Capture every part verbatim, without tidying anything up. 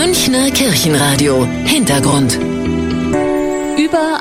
Münchner Kirchenradio. Hintergrund. Über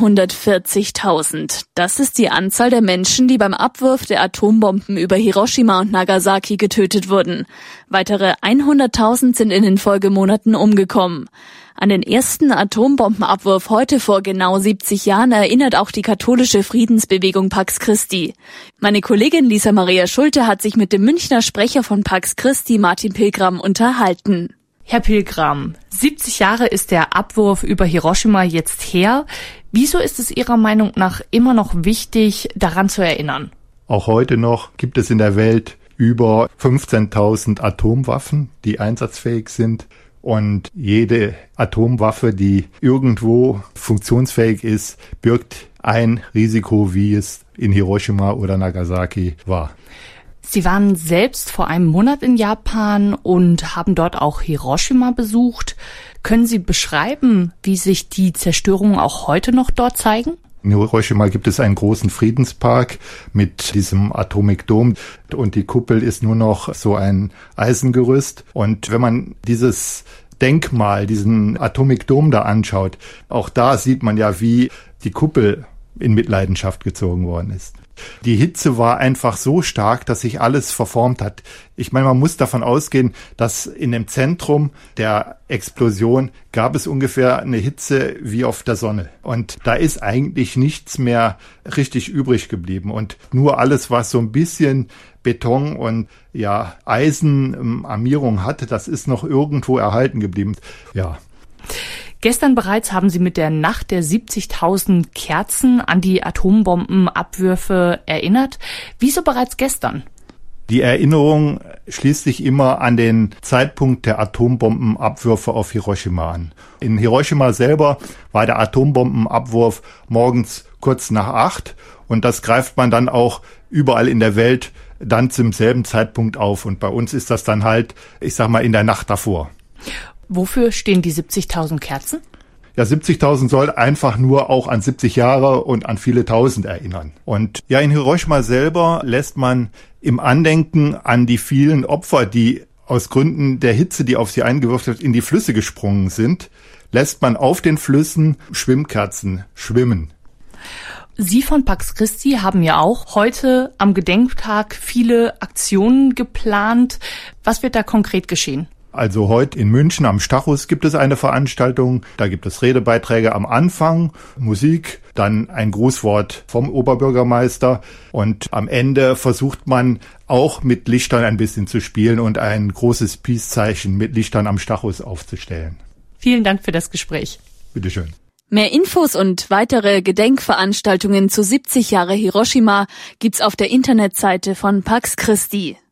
hundertvierzigtausend. Das ist die Anzahl der Menschen, die beim Abwurf der Atombomben über Hiroshima und Nagasaki getötet wurden. Weitere hunderttausend sind in den Folgemonaten umgekommen. An den ersten Atombombenabwurf heute vor genau siebzig Jahren erinnert auch die katholische Friedensbewegung Pax Christi. Meine Kollegin Lisa Maria Schulte hat sich mit dem Münchner Sprecher von Pax Christi, Martin Pilgram, unterhalten. Herr Pilgram, siebzig Jahre ist der Abwurf über Hiroshima jetzt her. Wieso ist es Ihrer Meinung nach immer noch wichtig, daran zu erinnern? Auch heute noch gibt es in der Welt über fünfzehntausend Atomwaffen, die einsatzfähig sind. Und jede Atomwaffe, die irgendwo funktionsfähig ist, birgt ein Risiko, wie es in Hiroshima oder Nagasaki war. Sie waren selbst vor einem Monat in Japan und haben dort auch Hiroshima besucht. Können Sie beschreiben, wie sich die Zerstörungen auch heute noch dort zeigen? In Hiroshima gibt es einen großen Friedenspark mit diesem Atomic Dome und die Kuppel ist nur noch so ein Eisengerüst. Und wenn man dieses Denkmal, diesen Atomic Dome da anschaut, auch da sieht man ja, wie die Kuppel in Mitleidenschaft gezogen worden ist. Die Hitze war einfach so stark, dass sich alles verformt hat. Ich meine, man muss davon ausgehen, dass in dem Zentrum der Explosion gab es ungefähr eine Hitze wie auf der Sonne. Und da ist eigentlich nichts mehr richtig übrig geblieben. Und nur alles, was so ein bisschen Beton und ja Eisenarmierung hatte, das ist noch irgendwo erhalten geblieben. Ja. Gestern bereits haben Sie mit der Nacht der siebzigtausend Kerzen an die Atombombenabwürfe erinnert. Wieso bereits gestern? Die Erinnerung schließt sich immer an den Zeitpunkt der Atombombenabwürfe auf Hiroshima an. In Hiroshima selber war der Atombombenabwurf morgens kurz nach acht und das greift man dann auch überall in der Welt dann zum selben Zeitpunkt auf. Und bei uns ist das dann halt, ich sag mal, in der Nacht davor. Wofür stehen die siebzigtausend Kerzen? Ja, siebzigtausend soll einfach nur auch an siebzig Jahre und an viele Tausend erinnern. Und ja, in Hiroshima selber lässt man im Andenken an die vielen Opfer, die aus Gründen der Hitze, die auf sie eingewirkt wird, in die Flüsse gesprungen sind, lässt man auf den Flüssen Schwimmkerzen schwimmen. Sie von Pax Christi haben ja auch heute am Gedenktag viele Aktionen geplant. Was wird da konkret geschehen? Also heute in München am Stachus gibt es eine Veranstaltung. Da gibt es Redebeiträge am Anfang, Musik, dann ein Grußwort vom Oberbürgermeister. Und am Ende versucht man auch mit Lichtern ein bisschen zu spielen und ein großes Peace-Zeichen mit Lichtern am Stachus aufzustellen. Vielen Dank für das Gespräch. Bitteschön. Mehr Infos und weitere Gedenkveranstaltungen zu siebzig Jahre Hiroshima gibt's auf der Internetseite von Pax Christi.